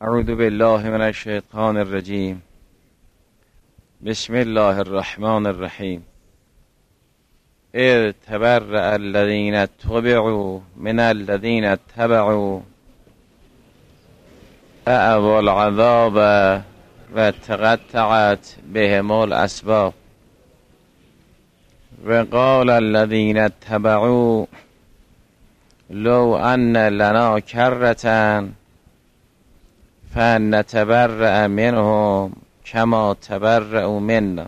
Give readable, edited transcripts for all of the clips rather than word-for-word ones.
اعوذ بالله من الشیطان الرجیم. بسم الله الرحمن الرحیم. اذ تبرأ الذین اتبعوا من الذین اتبعوا رأوا العذاب و تقطعت بهم الاسباب و قال الذین اتبعوا لو ان لنا کرة فنتبرأ منهم کما تبرأوا منا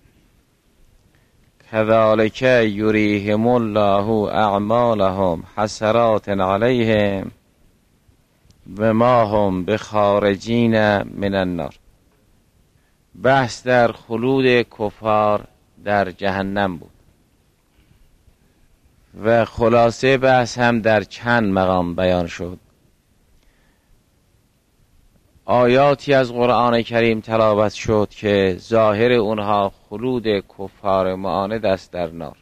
كذلك یریهم الله اعمالهم حسرات علیهم و ما هم بخارجین من النار. بحث در خلود کفار در جهنم بود و خلاصه بحث هم در چند مقام بیان شد. آیاتی از قرآن کریم تلاوت شد که ظاهر اونها خلود کفار معاند است در نار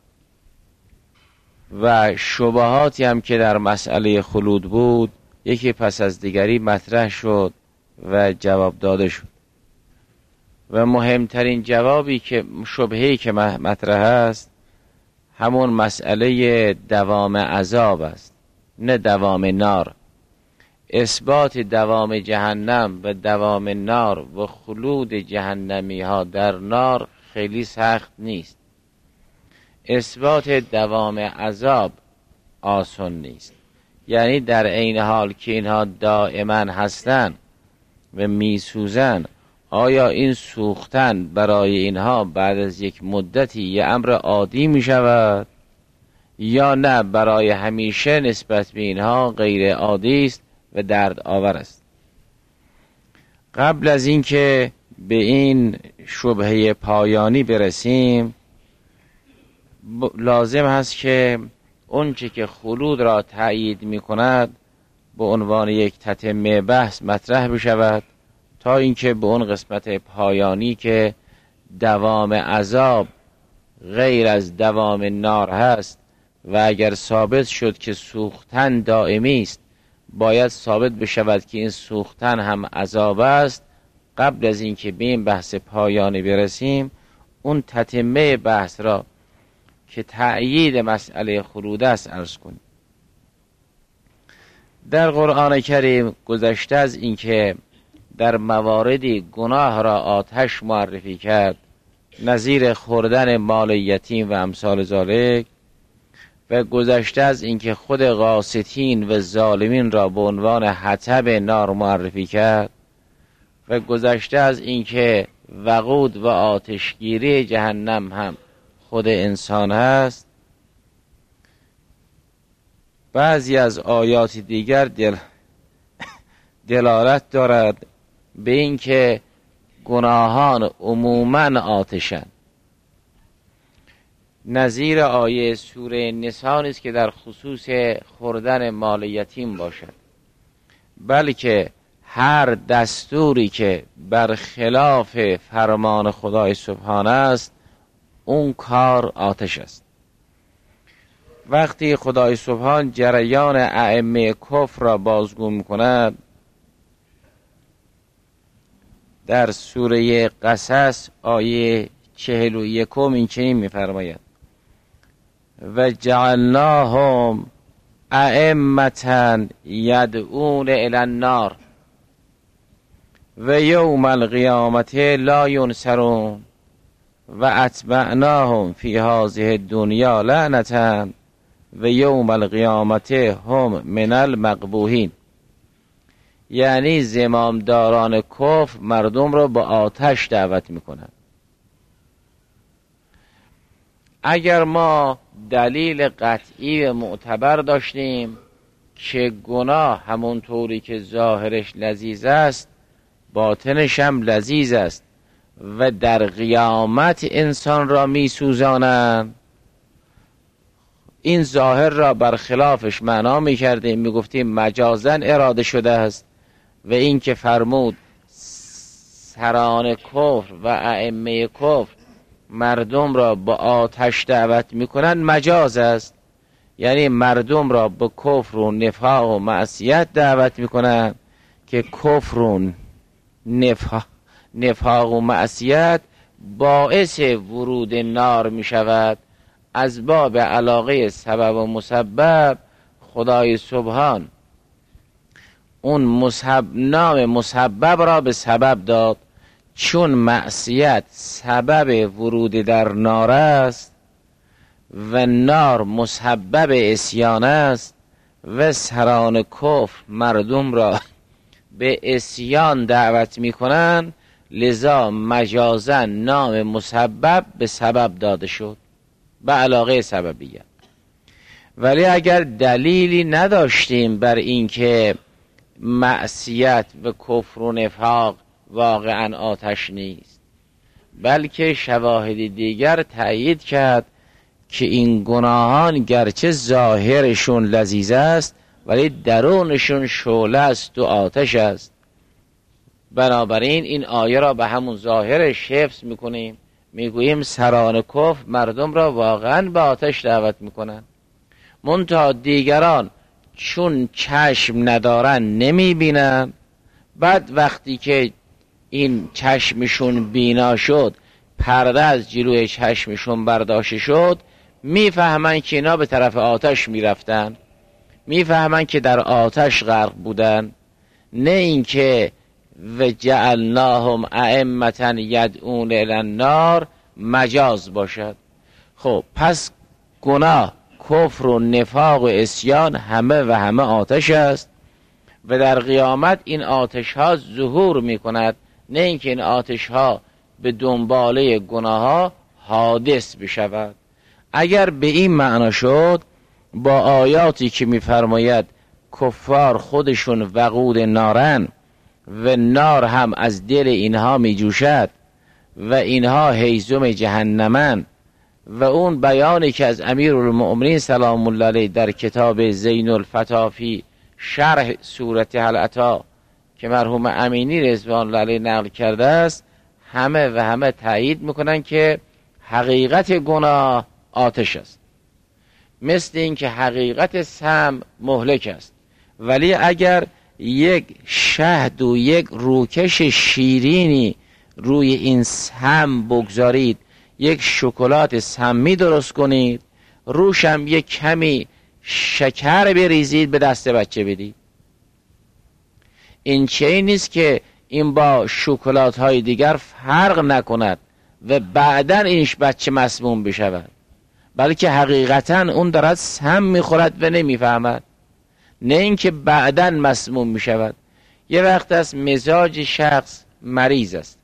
و شبهاتی هم که در مسئله خلود بود یکی پس از دیگری مطرح شد و جواب داده شد و مهمترین جوابی که شبهه‌ای که مطرح است همون مسئله دوام عذاب است، نه دوام نار. اثبات دوام جهنم و دوام نار و خلود جهنمی ها در نار خیلی سخت نیست. اثبات دوام عذاب آسان نیست. یعنی در عین حال که اینها دائما هستن و میسوزن، آیا این سوختن برای اینها بعد از یک مدتی یه امر عادی می شود یا نه برای همیشه نسبت به اینها غیر عادی است و درد آور است؟ قبل از اینکه به این شبهه پایانی برسیم لازم هست که اونچه که خلود را تأیید می کند به عنوان یک تتمه بحث مطرح بشود تا اینکه به اون قسمت پایانی که دوام عذاب غیر از دوام نار هست و اگر ثابت شد که سوختن دائمی است باید ثابت بشود که این سوختن هم عذاب است. قبل از اینکه به این بحث پایانی برسیم اون تتمه بحث را که تأیید مسئله خلود است عرض کنیم. در قرآن کریم گذشته از اینکه در مواردی گناه را آتش معرفی کرد نظیر خوردن مال یتیم و امثال ذالک و گذشته از اینکه خود غاسطین و ظالمین را به عنوان حطب نار معرفی کرد و گذشته از اینکه وقود و آتشگیری جهنم هم خود انسان هست، بعضی از آیات دیگر دلالت دارد به اینکه گناهان عموماً آتشند. نظیر آیه سوره نساء نیست که در خصوص خوردن مال یتیم باشد، بلکه هر دستوری که برخلاف فرمان خدای سبحانه است اون کار آتش است. وقتی خدای سبحان جریان ائمه کفر را بازگو می‌کند در سوره قصص آیه 41 این چنین می‌فرماید و جعلناهم ائمة یدعون الی النار و یوم القیامة لا ینصرون و اتبعناهم فی هذه الدنیا لعنة و یوم القیامة هم من المقبوحین. یعنی زمامداران کفر مردم را به آتش دعوت میکنند. اگر ما دلیل قطعی و معتبر داشتیم که گناه همونطوری که ظاهرش لذیذ است باطنش هم لذیذ است و در قیامت انسان را می سوزانند، این ظاهر را برخلافش معنا می کردیم، می گفتیم مجازن اراده شده است و این که فرمود سران کفر و ائمه کفر مردم را به آتش دعوت می کنند مجاز است. یعنی مردم را به کفر و نفاق و معصیت دعوت می کنند که کفر و نفاق و معصیت باعث ورود نار می شود، از باب علاقه سبب و مسبب خدای سبحان اون نام مسبب را به سبب داد، چون معصیت سبب ورود در نار است و نار مسبب عصیان است و سران کفر مردم را به عصیان دعوت می کنند، لذا مجازا نام مسبب به سبب داده شد، به علاقه سببیت. ولی اگر دلیلی نداشتیم بر اینکه معصیت و کفر و نفاق واقعا آتش نیست، بلکه شواهد دیگر تأیید کرد که این گناهان گرچه ظاهرشون لذیذ است ولی درونشون شعله است و آتش است، بنابراین این آیه را به همون ظاهرش حفظ میکنیم، میگوییم سران کفر مردم را واقعا به آتش دعوت میکنن، منتها دیگران چون چشم ندارن نمیبینن، بعد وقتی که این چشمشون بینا شد، پرده از جلوی چشمشون برداشته شد، میفهمن که اینا به طرف آتش میرفتن، میفهمن که در آتش غرق بودن، نه اینکه و جعلناهم ائمة یدعون الی النار مجاز باشد. خب پس گناه، کفر و نفاق و عصیان همه آتش است و در قیامت این آتش ها ظهور می کند، نه اینکه این آتش ها به دنباله گناه ها حادث بشود. اگر به این معنا شد، با آیاتی که می فرماید کفار خودشون وقود نارن و نار هم از دل اینها می جوشد و اینها هیزم جهنمن، و اون بیانی که از امیرالمؤمنین سلام الله علیه در کتاب زین الفتافی شرح سورت هل اتی که مرحوم امینی رضوان الله علیه نقل کرده است، همه تایید میکنن که حقیقت گناه آتش است، مثل این که حقیقت سم مهلک است. ولی اگر یک شهد و یک روکش شیرینی روی این سم بگذارید، یک شکلات سمی درست کنید، روشم یک کمی شکر بریزید، به دست بچه بدید، این چیزی نیست که این با شکلات های دیگر فرق نکند و بعداً اینش بچه مسموم بشود، بلکه حقیقتاً اون دارد سم میخورد و نمیفهمد، نه اینکه بعداً مسموم میشود. یه وقت از مزاج شخص مریض است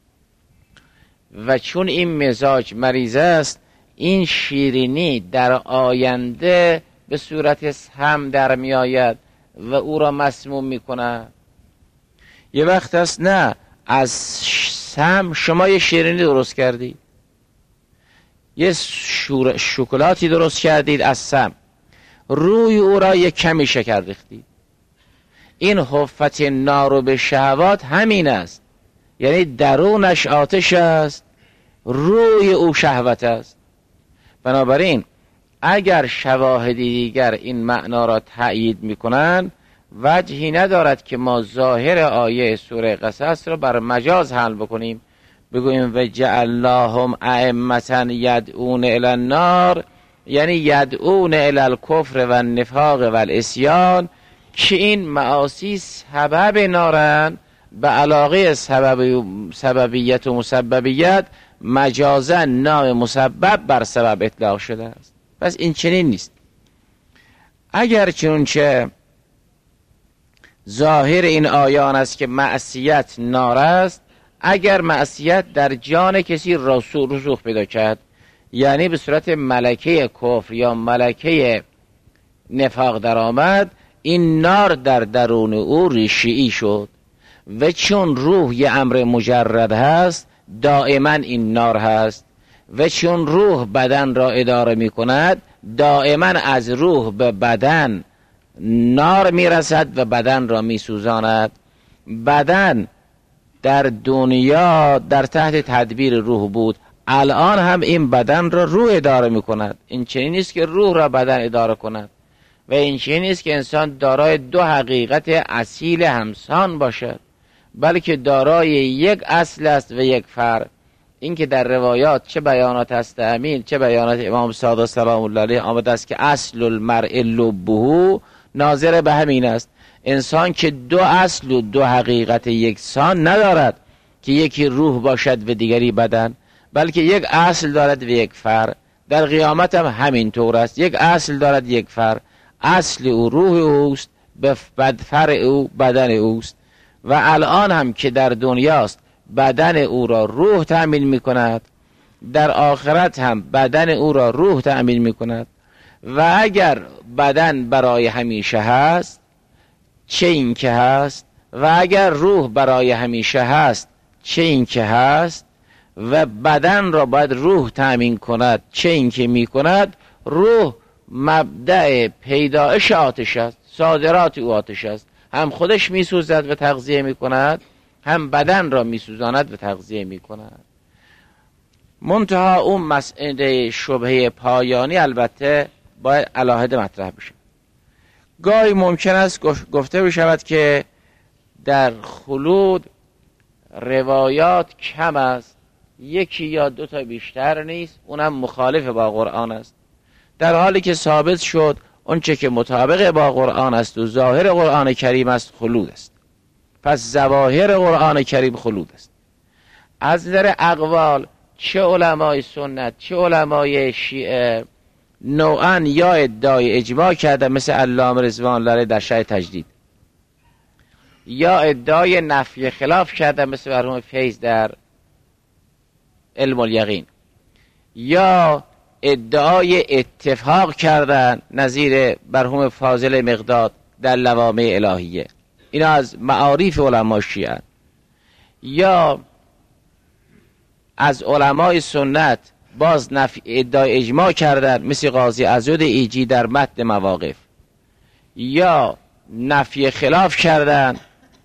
و چون این مزاج مریض است، این شیرینی در آینده به صورت سم در می آید و او را مسموم می کند. یه وقت است نه، از سم شما یه شیرینی درست کردید، یه شکلاتی درست کردید از سم، روی او را یک کمی شکر ریختید. این حفت نار به شهوات همین است، یعنی درونش آتش است، روی او شهوت است. بنابراین اگر شواهدی دیگر این معنا را تأیید میکنند، وجهی ندارد که ما ظاهر آیه سوره قصص را بر مجاز حل بکنیم، بگوییم و جعلناهم ائمة یدعون الی النار، یعنی یدعون الی الکفر و النفاق و العصیان، که این معاصی سبب نارن، به علاقه سببیت و مسببیت مجازا نام مسبب بر سبب اطلاق شده است. پس این چنین نیست. اگر چنانچه ظاهر این آیان است که معصیت نار است، اگر معصیت در جان کسی رسوخ پیدا کرد، یعنی به صورت ملکه کفر یا ملکه نفاق در آمد، این نار در درون او ریشه‌ای شد و چون روح یه امر مجرد هست، دائما این نار هست و چون روح بدن را اداره می کند، دائما از روح به بدن نار می رسد و بدن را می سوزاند. بدن در دنیا در تحت تدبیر روح بود، الان هم این بدن را روح اداره می کند. این چنین نیست که روح را بدن اداره کند، و این چیزی نیست که انسان دارای دو حقیقت اصیل همسان باشد، بلکه دارای یک اصل است و یک فرع. این که در روایات چه بیانات هست امین چه بیانات امام صادق سلام الله علیه آمده است که اصل المرء لبه، ناظر به همین است. انسان که دو اصل و دو حقیقت یکسان ندارد که یکی روح باشد و دیگری بدن، بلکه یک اصل دارد و یک فرع. در قیامت هم همین طور است، یک اصل دارد یک فرع، اصل او روح اوست، فرع او بدن اوست. و الان هم که در دنیاست بدن او را روح تأمین می کند، در آخرت هم بدن او را روح تأمین می کند. و اگر بدن برای همیشه هست چه این که هست، و اگر روح برای همیشه هست چه این که هست، و بدن را باید روح تأمین کند چه این که می کند. روح مبدأ پیدایش آتش است، صادرات او آتش است، هم خودش می سوزد و تغذیه می کند، هم بدن را می سوزاند و تغذیه می کند. منتها اون مسئله شبهه پایانی البته باید علاهده مطرح بشه. گاهی ممکن است گفته بشود که در خلود روایات کم است، یکی یا دو تا بیشتر نیست، اونم مخالف با قرآن است، در حالی که ثابت شد اونچه که مطابق با قرآن است و ظاهر قرآن کریم است خلود است. پس ظواهر قرآن کریم خلود است. از نظر اقوال چه علمای سنت چه علمای شیعه نوعا یا ادعای اجماع کرده مثل علامه رضوان الله در شرح تجدید، یا ادعای نفی خلاف کرده مثل مرحوم فیض در علم الیقین، یا ادعای اتفاق کردن نظیر مرحوم فاضل مقداد در لوامع الهیه. اینا از معارف علمای شیعه. یا از علمای سنت باز ادعای اجماع کردن مثل قاضی عزود ایجی در متن مواقف، یا نفی خلاف کردن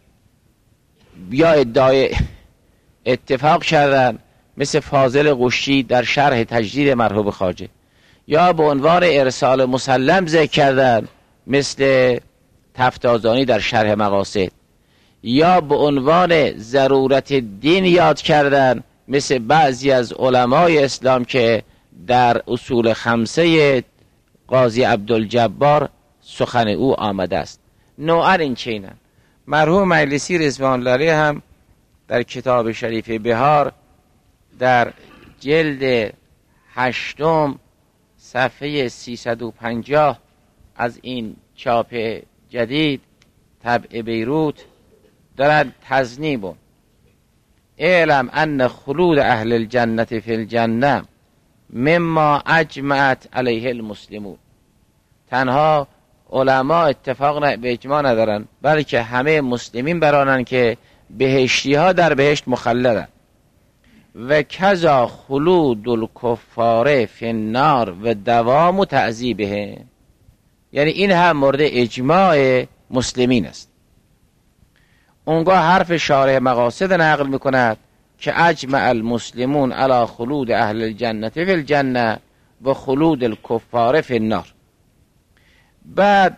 یا ادعای اتفاق کردن مثل فاضل قشی در شرح تجدید مرحوم خواجه، یا به عنوان ارسال مسلم ذکر کردن مثل تفتازانی در شرح مقاصد، یا به عنوان ضرورت دین یاد کردن مثل بعضی از علمای اسلام که در اصول خمسه قاضی عبدالجبار سخن او آمده است. نوعا این چینن. مرحوم مجلسی رضوان الله علیه هم در کتاب شریف بهار در جلد 8 صفحه 350 از این چاپ جدید طبع بیروت دارد تذنیب: اعلم ان خلود اهل الجنة فی الجنة مما اجمعت علیه المسلمون. تنها علما اتفاق به اجماع ندارن، بلکه همه مسلمین برانن که بهشتی ها در بهشت مخلدن. و کذا خلود الکفار فی النار و دوام تعذیبه، یعنی این هم مورد اجماع مسلمین است. اونگاه حرف شارح مقاصد نقل میکند که اجمع المسلمون علی خلود اهل الجنة فی الجنة و خلود الکفار فی النار. بعد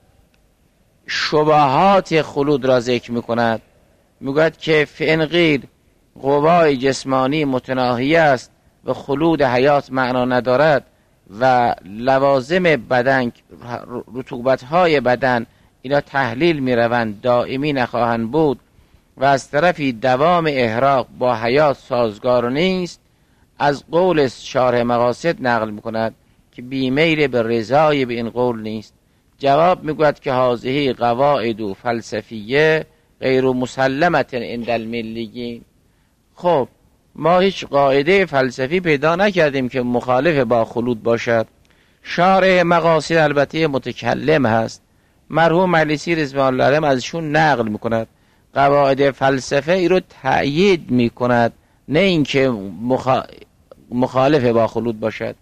شبهات خلود را ذکر میکند، میگوید که فإن قیل قوای جسمانی متناهی است و خلود حیات معنا ندارد و لوازم بدن رطوبت‌های بدن اینا تحلیل میروند دائمی نخواهند بود و از طرفی دوام احراق با حیات سازگار نیست، از قول شارح مقاصد نقل میکند که بیمیل به رضای به این قول نیست. جواب میگوید که هذه قواعد و فلسفیه غیر مسلمت عند الملیین. خب ما هیچ قاعده فلسفی پیدا نکردیم که مخالف با خلود باشد. شارح مقاصد البته متکلم هست، مرحوم مجلسی رضوان الله علیه ازشون نقل میکند، قواعد فلسفه ای رو تأیید میکند، نه اینکه مخالف با خلود باشد.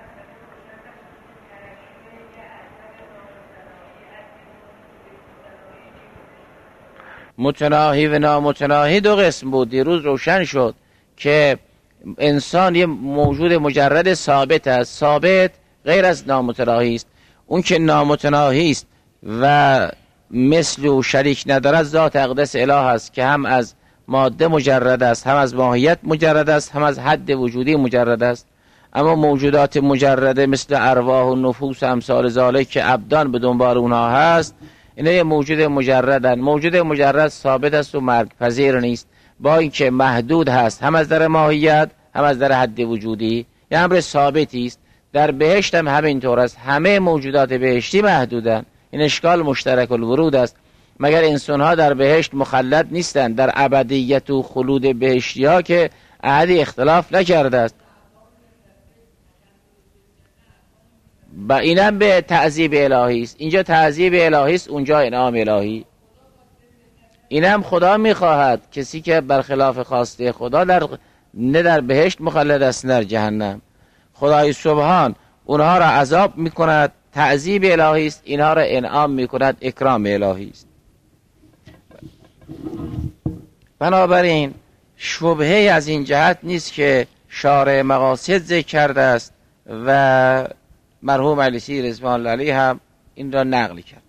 متناهی و نامتناهی دو قسم بود. دیروز روشن شد که انسان یه موجود مجرد ثابت است، ثابت غیر از نامتناهی است. اون که نامتناهی است و مثل و شریک ندارد ذات اقدس اله است که هم از ماده مجرد است، هم از ماهیت مجرد است، هم از حد وجودی مجرد است. اما موجودات مجرده مثل ارواح و نفوس و امثال ذالک که ابدان به دنبال اونها هست، اینا یه موجود مجردن. موجود مجرد ثابت است و مرگ پذیر نیست، با اینکه محدود هست هم از در ماهیت هم از در حد وجودی، یه امر ثابتی است. در بهشت هم همینطور است، همه موجودات بهشتی محدودن. این اشکال مشترک الورود است، مگر انسان‌ها در بهشت مخلد نیستند؟ در ابدیت و خلود بهشتی ها که احدی اختلاف نکرده است. و اینم به تعذیب الهی است. اینجا تعذیب الهی است، اونجا انعام الهی. اینم خدا میخواهد کسی که برخلاف خواسته خدا نه در بهشت مخلد است نه در جهنم. خدای سبحان اونها را عذاب میکند، تعذیب الهی است، اینها را انعام میکند، اکرام الهی است. بنابراین شبهه از این جهت نیست که شارع مقاصد ذکر کرده است و مرحوم علیسی رضوان الله علیه هم این را نقل کرد.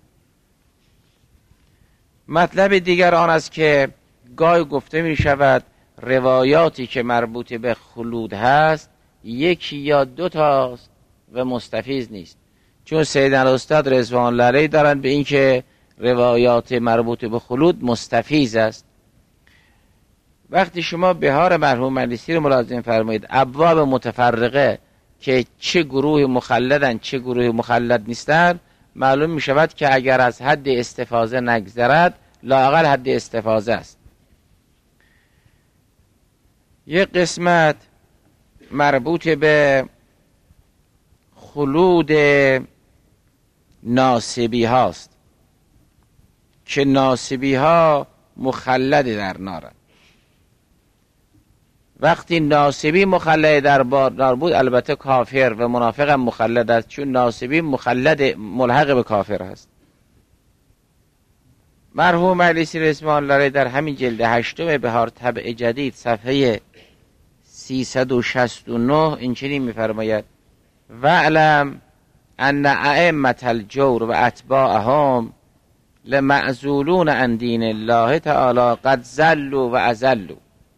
مطلب دیگر آن است که گاهی گفته می شود روایاتی که مربوط به خلود هست یکی یا دو تاست و مستفیض نیست، چون سیدنا الاستاد رضوان الله علیه دارن به این که روایات مربوط به خلود مستفیض است. وقتی شما بهار مرحوم علیسی رو ملاحظه فرمایید، ابواب متفرقه که چه گروه مخلدن چه گروه مخلد نیستن، معلوم می شود که اگر از حد استفاضه نگذرد لااقل حد استفاضه است. یک قسمت مربوط به خلود ناسبی هاست که ناسبی ها مخلد در نارن. وقتی ناسبی مخلد در نار بود البته کافر و منافق هم مخلد است، چون ناسبی مخلد ملحق به کافر است. مرحوم علیسی رضوان الله علیه در همین جلد 8 بهار طبع جدید صفحه 369 این چنین می‌فرماید: وَاعْلَمْ أَنَّ أَئِمَّةَ الْجَوْرِ وَأَتْبَاعَهُمْ لَمَعْزُولُونَ عَنْ دِینِ اللَّهِ تَعَالَى قَدْ ضَلُّوا وَأَضَلُّوا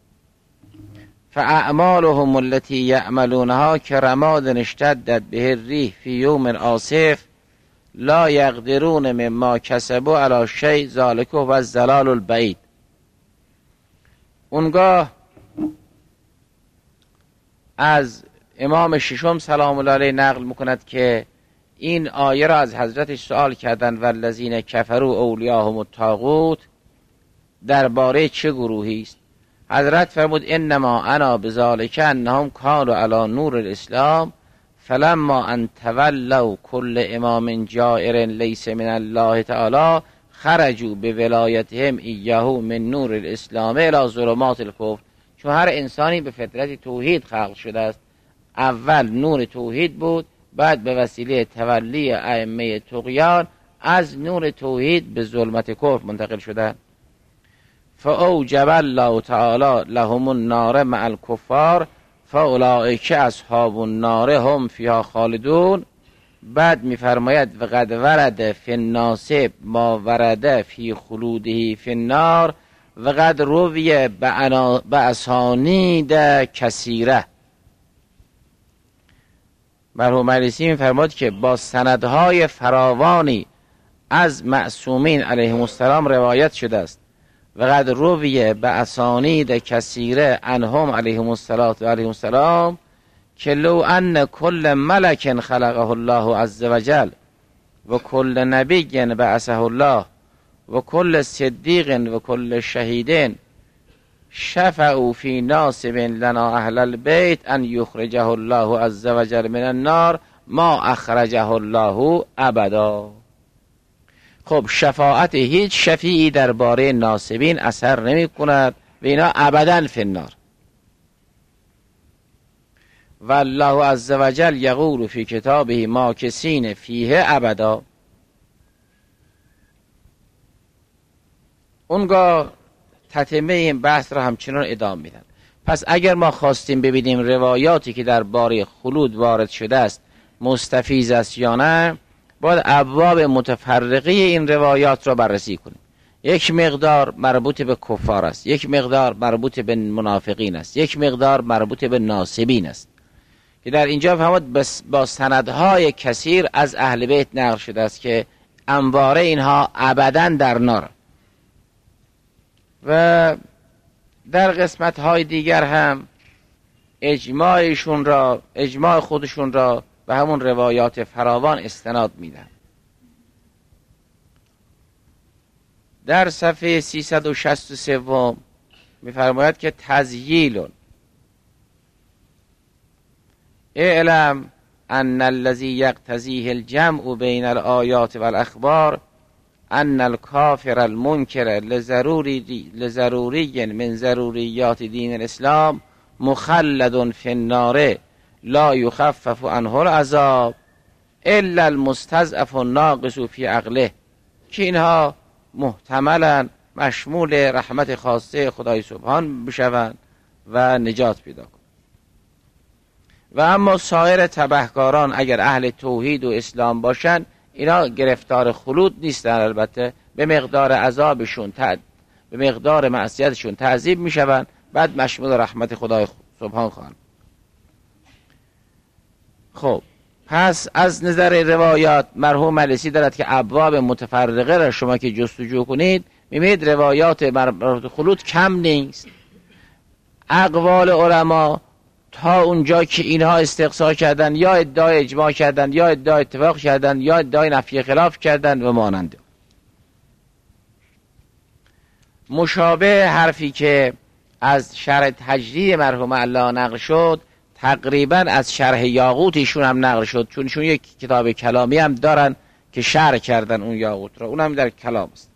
فأعمالهم التي يعملونها كرماد اشتدت به الريح في يوم عاصف لا يقدرون مما كسبوا على شيء ذلك هو الضلال البعید. اونگاه از امام ششم سلام الله علیه نقل میکند که این آیه را از حضرتش سوال کردند والذین کفروا اولیاهم الطاغوت درباره چه گروهی است؟ حضرت فرمود انما انا بذالک انهم کانوا علی نور الاسلام فلما ان تولوا کل امام جائر لیس من الله تعالی خرجوا بولایتهم ایه من نور الاسلام الی ظلمات الکفر. چون هر انسانی به فطرت توحید خلق شده است، اول نور توحید بود، بعد به وسیله تولی ائمه طغیان از نور توحید به ظلمت کفر منتقل شدند. فاوجب الله تعالی لهم النار مع الکفار فاولئک اصحاب النار هم فیها خالدون. بعد میفرماید وقد ورد فی الناسب ما ورد فی خلوده فی النار وقد روی باسانید کثیره. مرحوم علیسی میفرماید که با سندهای فراوانی از معصومین علیهم السلام روایت شده است. وقد روی باسانید کثیره عنهم علیهم السلام که لو ان کل ملک خلقه الله عز وجل و کل نبی بعثه الله و کل صدیق و کل شهید شفعوا فی ناصب لنا اهل البیت ان یخرجه الله عز وجل من النار ما اخرجه الله ابدا. خب شفاعت هیچ شفیعی درباره ناصبین اثر نمی کند و اینا ابدا فی النار. و الله عز وجل یقول فی کتابه ماکثین فیه ابدا. اونگاه تتمه این بحث را همچنان ادامه میدن. پس اگر ما خواستیم ببینیم روایاتی که درباره خلود وارد شده است مستفیض است یا نه، باید ابواب متفرقه این روایات را بررسی کنیم. یک مقدار مربوط به کفار است، یک مقدار مربوط به منافقین است، یک مقدار مربوط به ناصبین است که در اینجا فهمید با سندهای کثیر از اهل بیت نقل شده است که انواره اینها ابداً در نار. و در قسمت‌های دیگر هم اجماع خودشون را به همون روایات فراوان استناد میدن. در صفحه 363 می‌فرماید که تذییل اعلم ان الذي يقتضيه الجمع بين الآیات والاخبار ان الكافر المنکر لضروری من ضروریات دین الاسلام مخلد فی النار لا یخفف عنه العذاب الا المستضعف الناقص فی عقله، که اینها محتملا مشمول رحمت خاصه خدای سبحان بشوند و نجات پیدا کنند. و اما سایر تبهکاران اگر اهل توحید و اسلام باشند اینا گرفتار خلود نیستن، البته به مقدار عذابشون به مقدار معصیتشون تعذیب میشوند، بعد مشمول رحمت خدای سبحان خواهند. خب پس از نظر روایات مرحوم مجلسی دارد که ابواب متفرقه را شما که جستجو کنید میبینید روایات مربوط خلود کم نیست. اقوال علما تا اونجا که اینها استقصا کردن یا ادعای اجماع کردن یا ادعای اتفاق کردن یا ادعای نفی خلاف کردن و ماننده. مشابه حرفی که از شرح تجدید مرحوم الله نقل شد تقریبا از شرح یاقوت ایشون هم نقل شد، چون ایشون یک کتاب کلامی هم دارن که شرح کردن اون یاقوت را، اون هم در کلام است.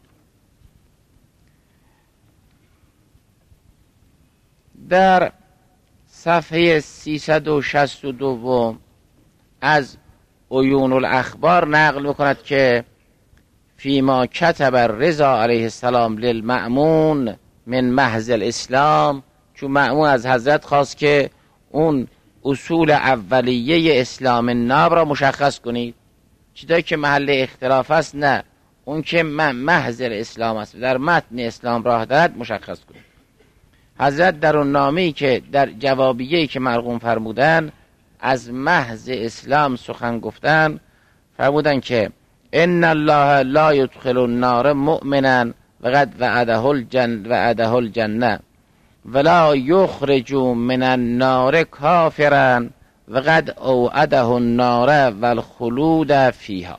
در صفحه 362 از عیون الاخبار نقل میکند که فیما کتب الرضا علیه السلام للمأمون من محض الاسلام، چون مأمون از حضرت خواست که اون اصول اولیه اسلام ناب را مشخص کنید، چیزایی که محل اختلاف است نه، اون که محض الاسلام است در متن اسلام راه دارد مشخص کنید. حضرت در اون نامه‌ای که در جوابیه‌ای که مرقوم فرمودن از محض اسلام سخن گفتن، فرمودن که ان الله لا يدخل النار مؤمنا وقد وعده الجنه ولا يخرج من النار کافرا وقد اوعده النار والخلود فيها.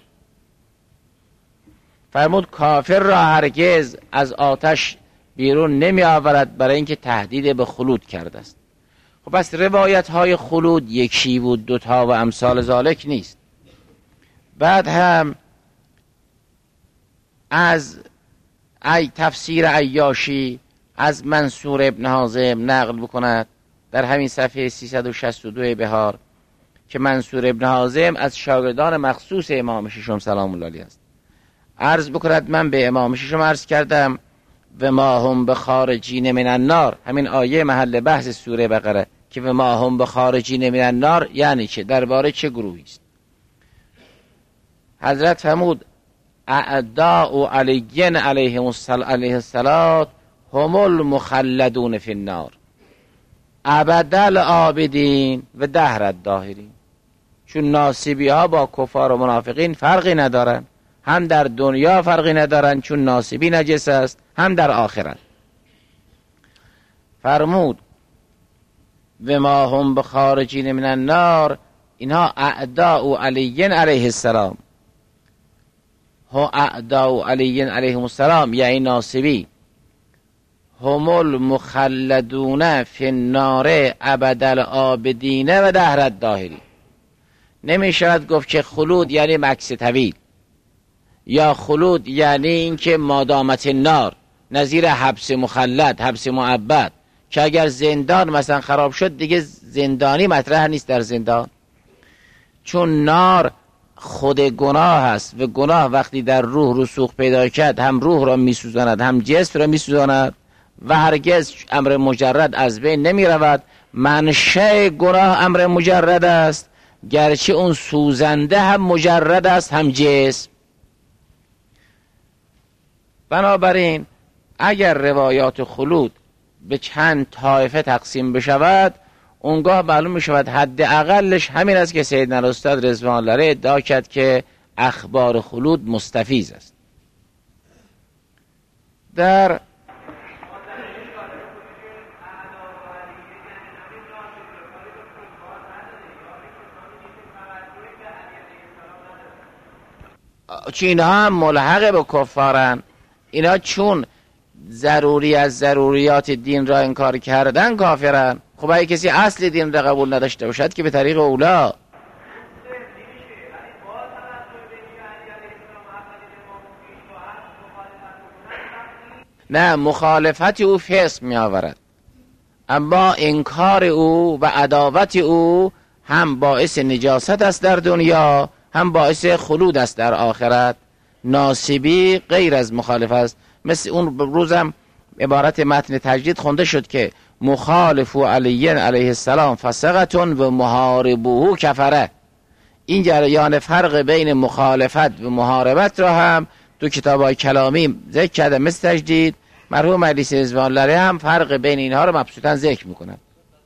فرمود کافر را هرگز از آتش بیرون نمی آورد برای اینکه تهدید به خلود کرده است. خب پس روایت های خلود یکی و دوتا و امثال ذالک نیست. بعد هم از تفسیر عیاشی از منصور ابن حازم نقل بکند در همین صفحه 362 بهار که منصور ابن حازم از شاگردان مخصوص امام ششم سلام الله علیه است. عرض بکند من به امام ششم عرض کردم و ما هم بخارجین من النار، همین آیه محل بحث سوره بقره که و ما هم بخارجین من النار یعنی چه، درباره چه گروهی است؟ حضرت فرمود اعداء علی علیه الصلاة هم المخلدون فی النار ابد العابدین و دهر الداهرین. چون ناصبی ها با کفار و منافقین فرقی ندارن، هم در دنیا فرقی ندارن چون ناصبی نجس است، هم در آخرت. فرمود و ما هم بخارجین من النار، اینها اعداء علی علیه السلام، ها اعداء علی علیه السلام یعنی ناصبی، هم المخلدون فی النار ابد العابدین و دهر الداهرین. نمی شود گفت که خلود یعنی مکث طویل، یا خلود یعنی اینکه مادامت النار، نظیر حبس مخلد، حبس مؤبد، که اگر زندان مثلا خراب شد دیگه زندانی مطرح نیست در زندان، چون نار خود گناه است و گناه وقتی در روح رسوخ پیدا کرد هم روح را میسوزاند هم جسم را میسوزاند و هرگز امر مجرد از بین نمی رود. منشأ گناه امر مجرد است، گرچه اون سوزنده هم مجرد است هم جسم. بنابراین اگر روایات خلود به چند طایفه تقسیم بشود، اونگاه معلوم می شود حد اقلش همین است که سیدنا الاستاد رضوان الله علیه ادعا کرد که اخبار خلود مستفیض است. در چین ها هم ملحق به کفارن. اینا چون ضروری از ضروریات دین را انکار کردن کافرن. خب اگه کسی اصل دین را قبول نداشته باشد که به طریق اولا. نه، مخالفت او فسق می آورد، اما انکار او و عداوت او هم باعث نجاست است در دنیا، هم باعث خلود است در آخرت. ناسبی غیر از مخالف است. مثل اون روزم عبارت متن تجدید خونده شد که مخالف علی علیه السلام فسقتون و محاربوه کفره. این جریان فرق بین مخالفت و محاربت را هم تو کتاب‌های کلامی ذکر کرده. مثل تجدید مرحوم مجلس رضوان الله علیه هم فرق بین اینها رو مبسوطاً ذکر میکنند.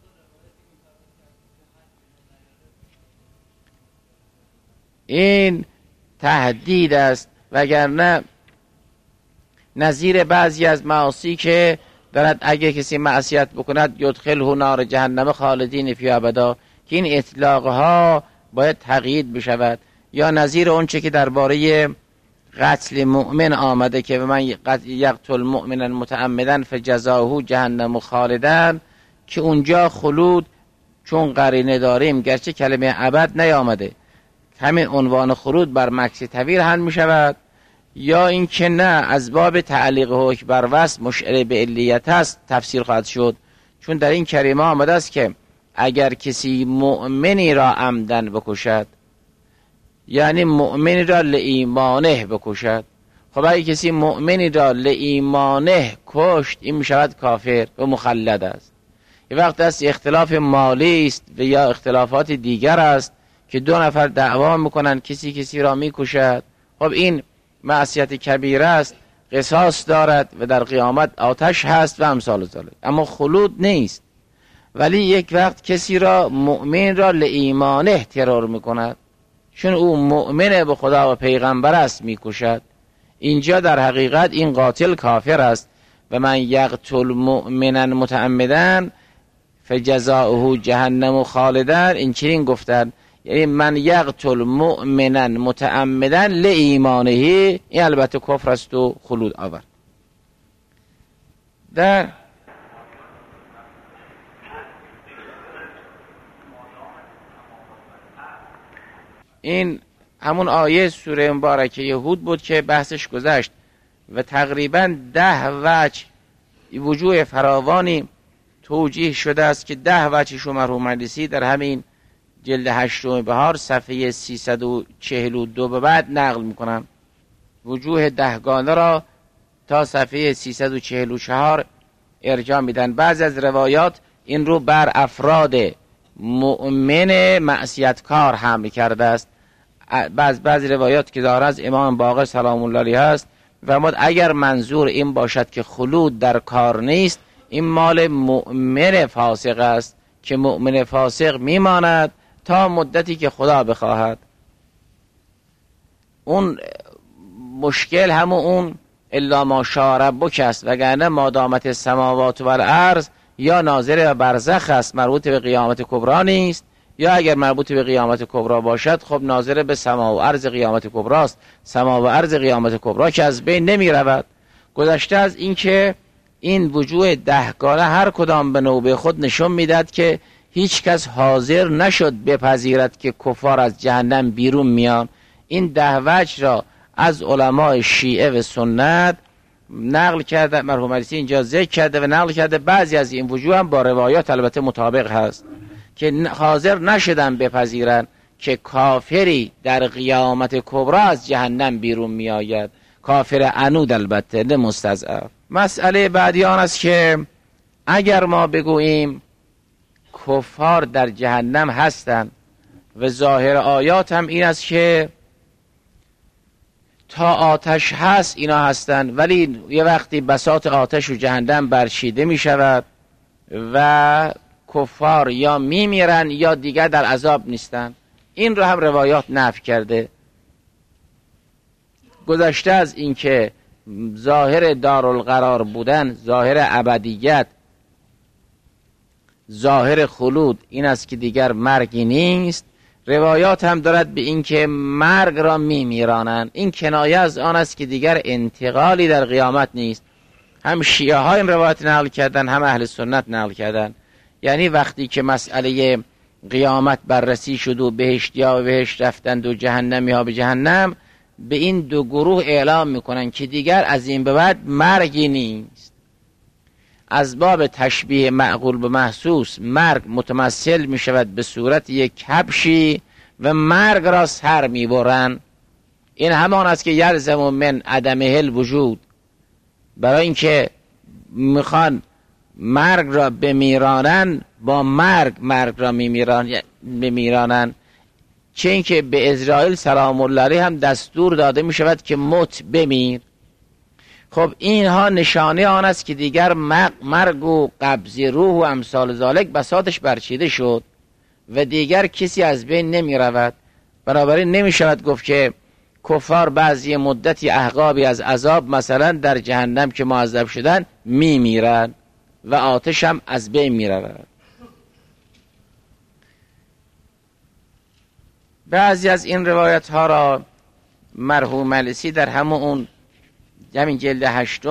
این تهدید است، وگرنه نظیر بعضی از معاصی که دارد اگه کسی معصیت بکند یدخله نار جهنم خالدین فیها ابدا، که این اطلاقها باید تقیید بشود. یا نظیر اون چه که درباره قتل مؤمن آمده که من یقتل مؤمنا متعمدا فجزاؤه جهنم خالدن، که اونجا خلود چون قرینه داریم گرچه کلمه ابد نیامده، همین عنوان خلود بر مکث طویل حل می شود. یا اینکه نه، از باب تعلیق حکم بر وصف مشعر به علیت است تفسیر خواهد شد، چون در این کریمه آمده است که اگر کسی مؤمنی را عمدن بکشد، یعنی مؤمنی را لایمانه بکشد. خب اگر کسی مؤمنی را لایمانه کشت، این می شود کافر و مخلد است. یه وقت است اختلاف مالی است و یا اختلافات دیگر است که دو نفر دعوا میکنن کسی کسی را میکشد. خب این معصیت کبیره است، قصاص دارد و در قیامت آتش هست و امثال ذلک، اما خلود نیست. ولی یک وقت کسی را مؤمن را لایمانه ترور میکند، چون او مؤمن به خدا و پیغمبر است میکشد، اینجا در حقیقت این قاتل کافر است. و من یقتل مؤمنا متعمدا فجزاؤه جهنم خالدن، این چنین گفتن، یعنی من یقتل مؤمنا متعمدا لایمانه، این البته کفر است و خلود آورد. در این همون آیه سوره مبارکه یهود بود که بحثش گذشت و تقریبا 10 وجه وجوه فراوانی توجیه شده است که 10 وجهش مرحوم مجلسی در همین جلد 8 بهار صفحه 342 به بعد نقل میکنم. وجوه 10 گانه را تا صفحه 344 ارجاع میدن. بعض از روایات این رو بر افراد مؤمن معصیتکار حمل کرده است. بعض روایات که داره از امام باقر سلام الله علیه است فرمود اگر منظور این باشد که خلود در کار نیست، این مال مؤمن فاسق است که مؤمن فاسق میماند تا مدتی که خدا بخواهد. اون مشکل همون اون الا ما شاء ربک است، وگرنه مادامت السماوات و الارض یا ناظر برزخ است، مربوط به قیامت کبری نیست، یا اگر مربوط به قیامت کبری باشد خب ناظر به سما و ارض قیامت کبری است. سما و ارض قیامت کبری که از بین نمی رود. گذشته از این که این وجوه 10 گانه هر کدام به نوبه خود نشون میداد که هیچ کس حاضر نشد بپذیرد که کفار از جهنم بیرون میان. این 10 وجه را از علمای شیعه و سنت نقل کرده، مرحوم مجلسی اینجا ذکر کرده و نقل کرده. بعضی از این وجوه هم با روایات البته مطابق هست که حاضر نشدن بپذیرن که کافری در قیامت کبری از جهنم بیرون می آید. کافر عنود البته، نه مستضعف. مسئله بعدی آن است که اگر ما بگوییم کفار در جهنم هستند و ظاهر آیات هم این است که تا آتش هست اینا هستن، ولی یه وقتی بساط آتش و جهنم برچیده می شود و کفار یا می میرن یا دیگر در عذاب نیستن. این رو هم روایات نفی کرده. گذشته از این که ظاهر دارالقرار بودن، ظاهر ابدیت، ظاهر خلود این است که دیگر مرگی نیست. روایات هم دارد به این که مرگ را میرانند. این کنایه از آن است که دیگر انتقالی در قیامت نیست. هم شیعه ها این روایت نقل کردن، هم اهل سنت نقل کردن. یعنی وقتی که مسئله قیامت بررسی شد و بهشتی ها به بهشت رفتند و جهنمی ها به جهنم، به این دو گروه اعلام میکنن که دیگر از این به بعد مرگی نیست. از باب تشبیه معقول به محسوس، مرگ متمثل می شود به صورت یک کبشی و مرگ را سر می برن. این همان است که یلزم من عدمه الوجود. برای اینکه میخوان مرگ را بمیرانن، با مرگ را بمیرانن. چه اینکه به اسرائیل سلام الله علیه هم دستور داده می شود که مت بمیر. خب اینها نشانه آن است که دیگر مرگ و قبض روح و امثال ذالک بساطش برچیده شد و دیگر کسی از بین نمی رود. بنابراین نمی شود گفت که کفار بعضی مدتی احقابی از عذاب مثلا در جهنم که معذب شدن می میرن و آتش هم از بین می رود. بعضی از این روایت ها را مرحوم مجلسی در همین جلد 8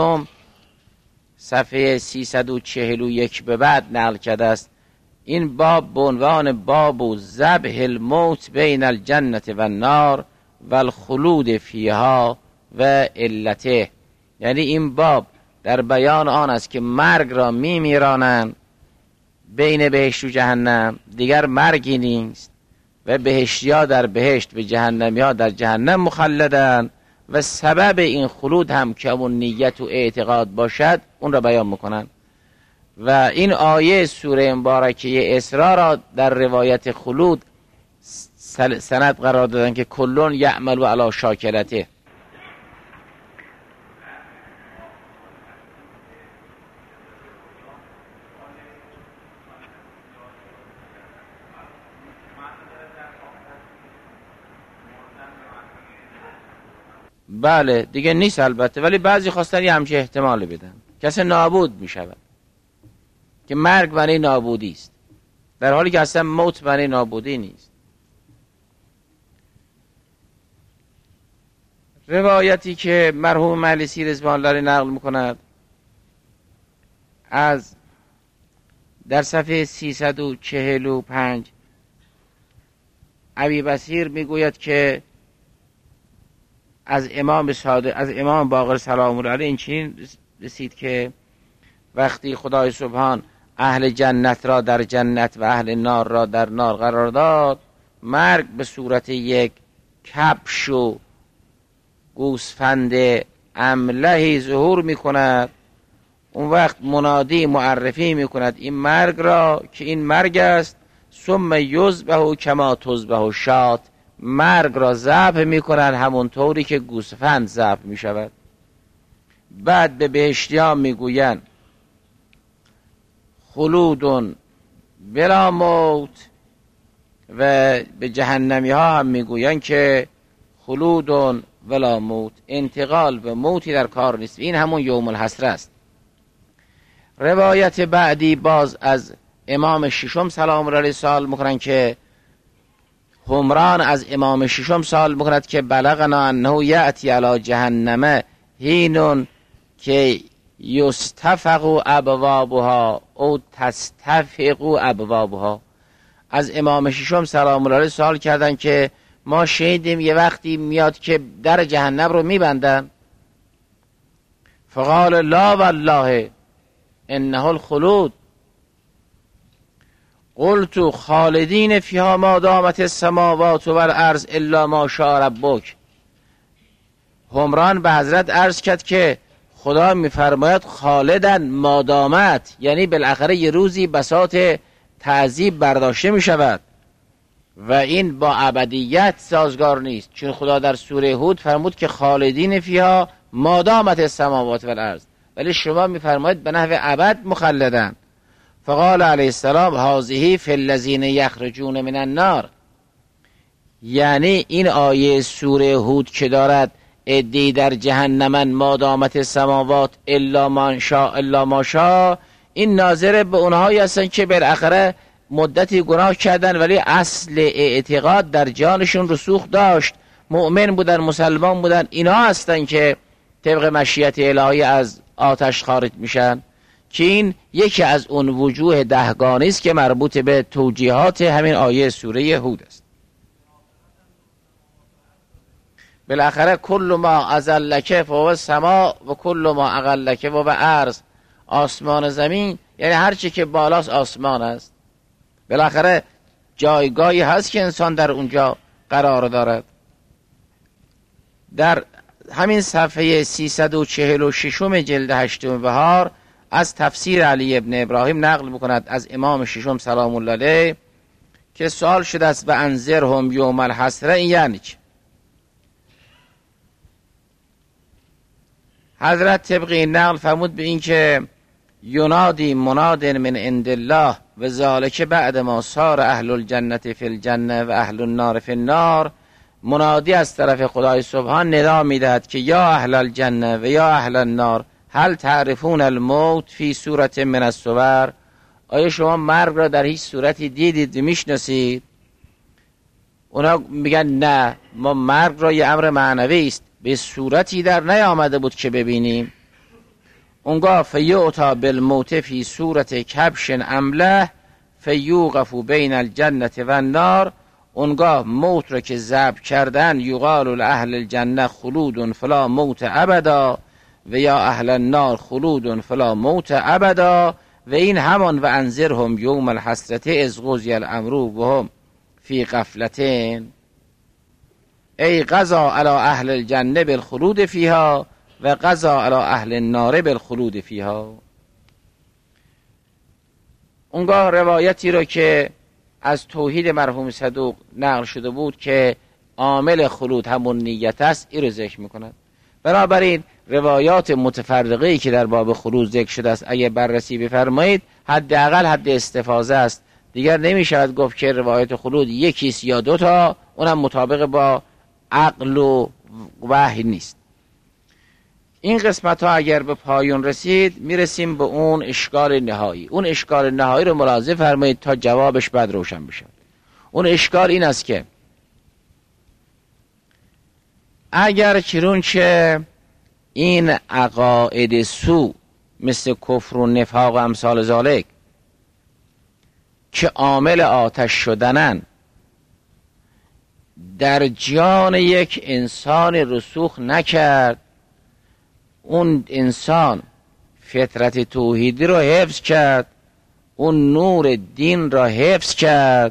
صفحه 341 به بعد نقل کرده است. این باب به عنوان باب ذبح الموت بین الجنة و النار و الخلود فیها و علته، یعنی این باب در بیان آن است که مرگ را میرانند بین بهشت و جهنم، دیگر مرگی نیست و بهشتی‌ها در بهشت و جهنمی‌ها در جهنم مخلدن و سبب این خلود هم که اون نیت و اعتقاد باشد اون را بیان میکنن. و این آیه سوره مبارکه اسراء را در روایت خلود سند قرار دادن که کلون یعمل و علی شاکلته. بله دیگه نیست البته، ولی بعضی خواستن یه همچه احتمال بدن کسی نابود می شود که مرگ معنی نابودی است، در حالی که اصلا موت معنی نابودی نیست. روایتی که مرحوم مجلسی رضوان الله علیه نقل میکند از در صفحه 345 ابی بصیر میگوید که از امام صادق، از امام باقر سلام الله علیه این چنین رسید که وقتی خدای سبحان اهل جنت را در جنت و اهل نار را در نار قرار داد، مرگ به صورت یک کبش و گوسفند املهی ظهور می کند. اون وقت منادی معرفی می کند این مرگ را که این مرگ است. ثم یذبح کما تذبح شات، مرگ را ذبح می کنند همونطوری که گوسفند ذبح می شود. بعد به بهشتیان می گویند خلود بلا موت، و به جهنمی ها هم می گویند که خلود ولا موت، انتقال و موتی در کار نیست. این همون یوم الحسره است. روایت بعدی باز از امام ششم سلام الله علیه سوال میکنن که حمران از امام ششم سوال میکند که بلغنا انه یأتی علی جهنم حین که یستفق ابوابها او تستفق ابوابها. از امام ششم سلام الله علیه سوال کردن که ما شنیدیم یه وقتی میاد که در جهنم رو میبندن. فقال لا والله انه الخلود قلت خالدین فیها ما دامت السماوات و الارض الا ما شاء ربک. حمران به حضرت عرض کرد که خدا میفرماید خالدن مادامت، یعنی بالاخره یه روزی بساط تعذیب برداشته میشود و این با ابدیت سازگار نیست، چون خدا در سوره هود فرمود که خالدین فیها مادامت السماوات و الارض، ولی شما میفرمایید به نحو ابد مخلدن. فقال علیه السلام هذه فی الذین یخرجون من النار، یعنی این آیه سوره هود که دارد عده‌ای در جهنمن مادامت السماوات الا ما شاء، این ناظر به اونهایی هستن که بالاخره مدتی گناه کردن ولی اصل اعتقاد در جانشون رسوخ داشت، مؤمن بودن، مسلمان بودن. اینا هستن که طبق مشیت الهی از آتش خارج میشن، که این یکی از اون وجوه دهگانی است که مربوط به توجیهات همین آیه سوره هود است. بالاخره کل ما ازلک فهو السما و کل ما اقلک فهو ارض، آسمان زمین یعنی هر چی که بالاست آسمان است. بالاخره جایگاهی هست که انسان در اونجا قرار دارد. در همین صفحه 346 جلد 8 بهار از تفسیر علی ابن ابراهیم نقل میکند از امام ششم سلام الله علیه که سوال شده است و انذرهم یوم الحسره، این یعنی چه؟ حضرت طبق این نقل فرمود به این که ینادی مناد من عند الله و ذالک بعد ما صار اهل الجنه فی الجنه و اهل النار فی النار، منادی از طرف خدای سبحان ندا میدهد که یا اهل الجنه و یا اهل النار هل تعرفون الموت فی صورت من الصور، آیا شما مرگ را در هیچ صورتی دیدید و میشناسید؟ اونا میگن نه، ما مرگ را یه امر معنوی است، به صورتی در نیامده بود که ببینیم. اونگاه فیعطا بالموت فی صورت کبش امله فیوقف بین الجنه و النار، اونگاه موت را که ذبح کردن یقال لاهل الجنه خلود فلا موت ابدا و یا اهل النار خلود فلا موت ابدا، و این همان و انذرهم یوم الحسرة اذ قضی الامر وهم فی غفلتین، ای قضا علی اهل الجنه بالخلود فیها و قضا علی اهل النار بالخلود فیها. اونگاه روایتی رو که از توحید مرحوم صدوق نقل شده بود که عامل خلود همون نیت است، این رو ذکر میکند. بنابراین روایات متفرقه‌ای که در باب خلود ذکر شده است اگه بررسی بفرمایید حداقل حد استفاضه است، دیگر نمیشود گفت که روایت خلود یکیست یا دوتا، اونم مطابق با عقل و وحی نیست. این قسمت ها اگر به پایان رسید میرسیم به اون اشکال نهایی. اون اشکال نهایی رو ملاحظه فرمایید تا جوابش بعد روشن بشه. اون اشکال این است که اگر چنانچه این عقاید سو مثل کفر و نفاق و امثال ذالک که عامل آتش شدنن در جان یک انسان رسوخ نکرد، اون انسان فطرت توحیدی رو حفظ کرد، اون نور دین را حفظ کرد،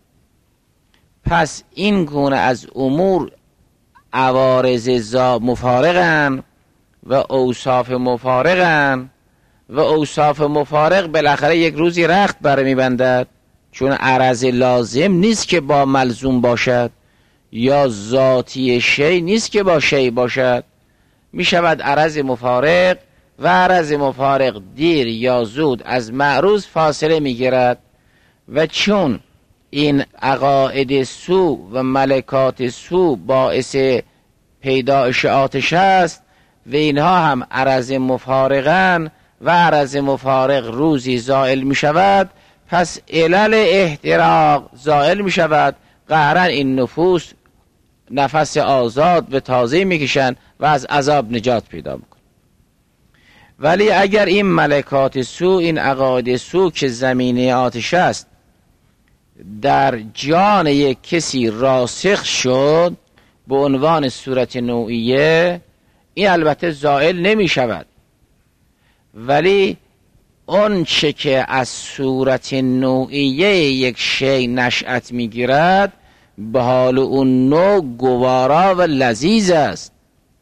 پس این گونه از امور عوارض مفارقن و اوصاف مفارقن و اوصاف مفارق بالاخره یک روزی رخت برمیبندد، چون عرض لازم نیست که با ملزوم باشد یا ذاتی شی نیست که با شی باشد، می شود عرض مفارق و عرض مفارق دیر یا زود از معروض فاصله می گیرد. و چون این عقاید سو و ملکات سو باعث پیدایش آتش است و اینها هم عرض مفارقن و عرض مفارق روزی زائل می شود، پس علل احتراق زائل می شود، قهرن این نفوس نفس آزاد به تازه می کشن و از عذاب نجات پیدا می کن. ولی اگر این ملکات سو، این عقاید سو که زمینه آتش است در جان یک کسی راسخ شد به عنوان صورت نوعیه، این البته زائل نمی شود، ولی اون چه که از صورت نوعیه یک شی نشأت می گیرد به حال اون نوع گوارا و لذیذ است،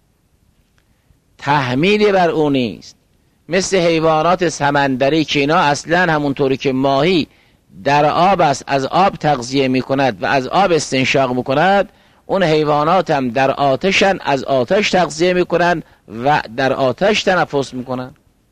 تحمیلی بر اون نیست. مثل حیوانات سمندری که اینا اصلا همونطوری که ماهی در آب است، از آب تغذیه می کند و از آب استنشاق می کند، اون حیوانات هم در آتشن، از آتش تغذیه می کنند و در آتش تنفس می کنند.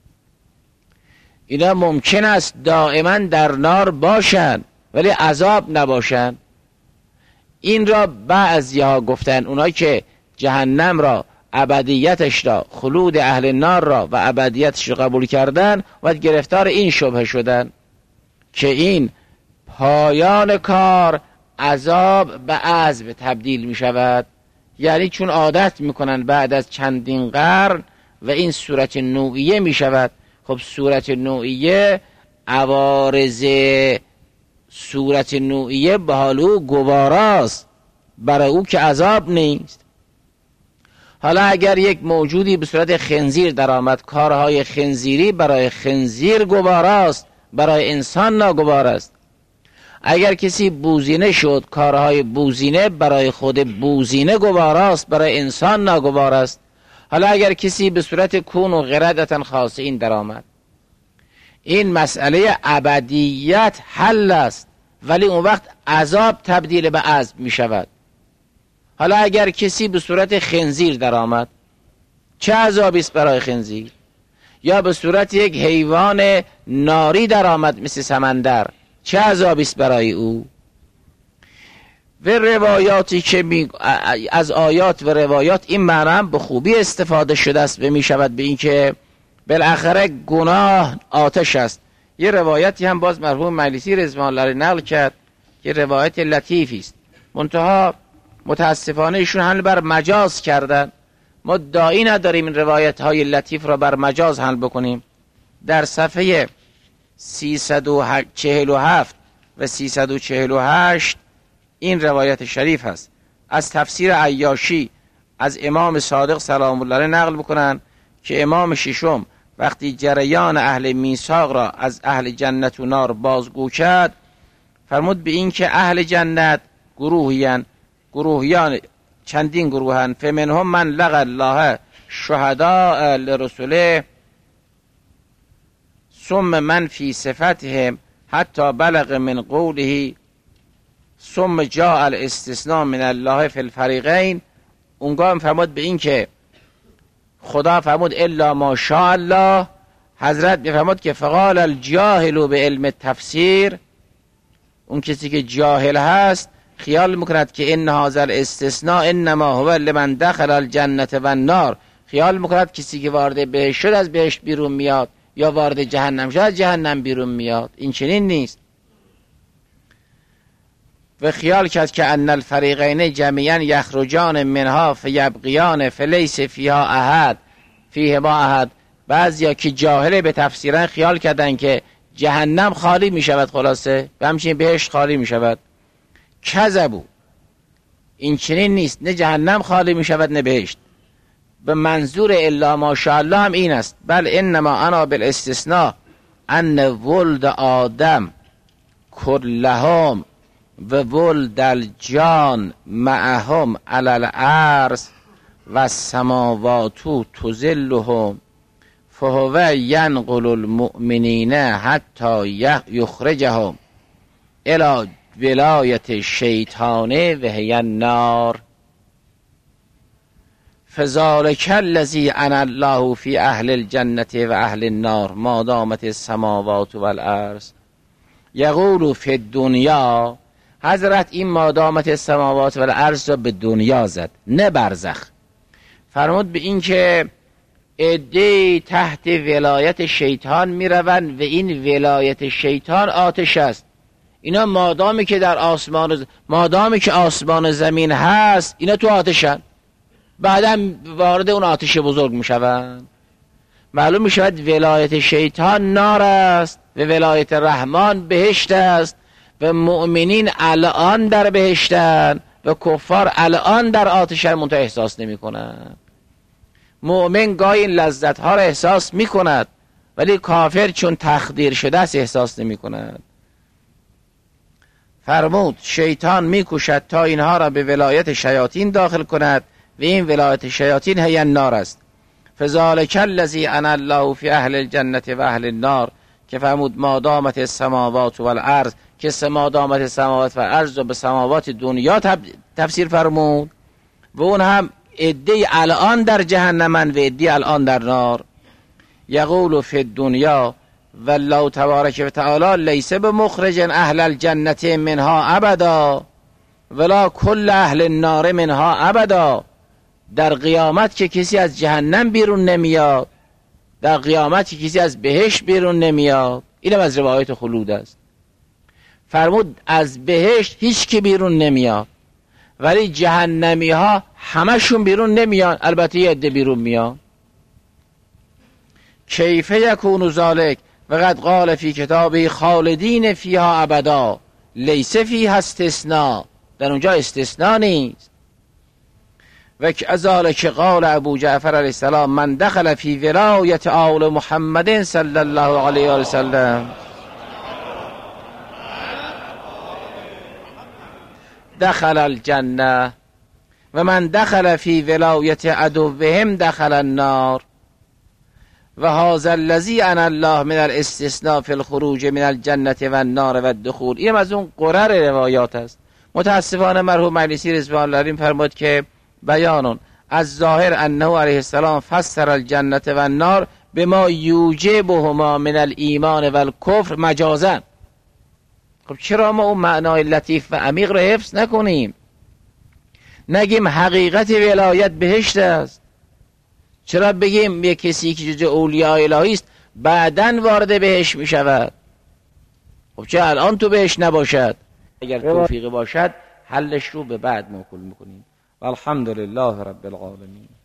اینا ممکن است دائما در نار باشن ولی عذاب نباشن. این را بعضی‌ها گفتن، اونایی که جهنم را، ابدیتش را، خلود اهل نار را و ابدیتش را قبول کردن و گرفتار این شبهه شدن که این پایان کار عذاب به عذاب تبدیل می شود. یعنی چون عادت می کنن بعد از چندین قرن و این صورت نوعیه می شود. خب صورت نوعیه، عوارض صورت نوعیه به حال او گواراست، برای او که عذاب نیست. حالا اگر یک موجودی به صورت خنزیر در آمد، کارهای خنزیری برای خنزیر گواراست، برای انسان ناگوار است. اگر کسی بوزینه شد، کارهای بوزینه برای خود بوزینه گواراست، برای انسان ناگوار است. حالا اگر کسی به صورت کون و غردتن خاصه این در آمد، این مسئله ابدیت حل است، ولی اون وقت عذاب تبدیل به عذاب می شود. حالا اگر کسی به صورت خنزیر در آمد، چه عذابی است برای خنزیر؟ یا به صورت یک حیوان ناری در آمد مثل سمندر، چه عذابی است برای او؟ و روایاتی که از آیات و روایات این معنی هم به خوبی استفاده شده است و می شود به این که بالاخره گناه آتش است. یه روایتی هم باز مرحوم مجلسی رضوان الله نقل کرد که روایت لطیفی است، منتها متاسفانه ایشون حمل بر مجاز کردن. ما داعی نداریم این روایت های لطیف را بر مجاز حل بکنیم. در صفحه 347 و 348 این روایت شریف هست. از تفسیر عیاشی از امام صادق سلام الله علیه نقل بکنن که امام ششم وقتی جریان اهل میثاق را از اهل جنت و نار بازگو کرد، فرمود به این که اهل جنت گروهیان چندین گروهن، فمنهم من لقى الله شهداء لرسله ثم من فی صفتهم حتی بلغ من قوله ثم جاء الاستثناء من الله فی الفریقین. اونگاه هم فرمود به این که خدا فرمود الا ما شاء الله. حضرت میفرمود که فقال الجاهل به علم تفسیر، اون کسی که جاهل هست خیال میکند که ان هذا الاستثناء انما هو لمن دخل الجنه و النار، خیال میکند کسی که وارد بهشت شد از بهشت بیرون میاد یا وارد جهنم شد از جهنم بیرون میاد. این چنین نیست. و خیال کرد که ان الفریقین جمیعا یخرجان منها فیبقیان فلیس فیها احد فیهما احد. بعضیا که جاهل به تفسیرن خیال کردن که جهنم خالی میشود خلاصه و همچنین بهشت خالی میشود. کذبوا، این چنین نیست، نه جهنم خالی میشود نه بهشت. به منظور الا ماشاءالله هم این است، بل انما انا بالاستثناء ان ولد آدم کلهم و ولد الجان معهم علی الارض و السماوات تذلهم فهو ینقل المؤمنین حتی یخرجهم الی ولایت شیطانه و هی النار فذلک الذی انا الله فی اهل الجنه و اهل النار ما دامت السماوات و الارض. یقول فی الدنیا، حضرت این ما دامت السماوات و الارض را به دنیا زد نه برزخ. فرمود به این که عده‌ای تحت ولایت شیطان میروند و این ولایت شیطان آتش است. اینا مادامی که در مادامی که آسمان زمین هست اینا تو آتشن، بعدا وارد اون آتش بزرگ میشوند. معلوم میشود ولایت شیطان نار است و ولایت رحمان بهشت است و مؤمنین الان در بهشتن و کفار الان در آتشن، منتها احساس نمی کنند. مؤمن گاهی این لذت ها را احساس می کند ولی کافر چون تخدیر شده است احساس نمی کند. فرمود شیطان می کوشد تا اینها را به ولایت شیاطین داخل کند و این ولایت شیاطین هی النار است. فذلک الذی انا الله فی اهل الجنه و اهل النار، که فرمود ما دامت السماوات و الارض، که ما دامت سماوات و ارض و به سماوات دنیا تفسیر فرمود و اون هم عده‌ای الان در جهنمن و عده‌ای الان در نار. یقول فی الدنیا والله تبارک و تعالی لیس بمخرج اهل الجنه منها ابدا ولا کل اهل النار منها ابدا. در قیامت که کسی از جهنم بیرون نمیاد، در قیامت که کسی از بهشت بیرون نمیاد. اینم از روایت خلود است. فرمود از بهشت هیچ کی بیرون نمیاد، ولی جهنمی ها همشون بیرون نمیان، البته یه عده بیرون میان. کیف یکون ذالک و قد قال فی کتابه خالدین فیها ابدا لیس فیها استثناء، در اونجا استثناء نیست. و کذالک قال ابو جعفر علیه السلام من دخل فی ولایت آل محمد صلی الله علیه و سلم دخل الجنه و من دخل فی ولایت عدوهم دخل النار و هذا الذی انا الله من الاستثناء فی الخروج من الجنه و النار و الدخول. این از اون قرر روایات است. متاسفانه مرحوم مجلسی رضوان الله علیه فرمود که بیانون از ظاهر انه علیه السلام فسر الجنه و النار بما یوجبهما من الایمان و الکفر مجازا. خب چرا ما اون معنای لطیف و عمیق رو حفظ نکنیم؟ نگیم حقیقت ولایت بهشت است. چرا بگیم یک کسی که جز اولیاء الهی است بعداً وارد بهشت می شود؟ خب چه الان تو بهشت نباشد؟ اگر توفیق باشد حلش رو به بعد موکول میکنیم. الحمدلله رب العالمین.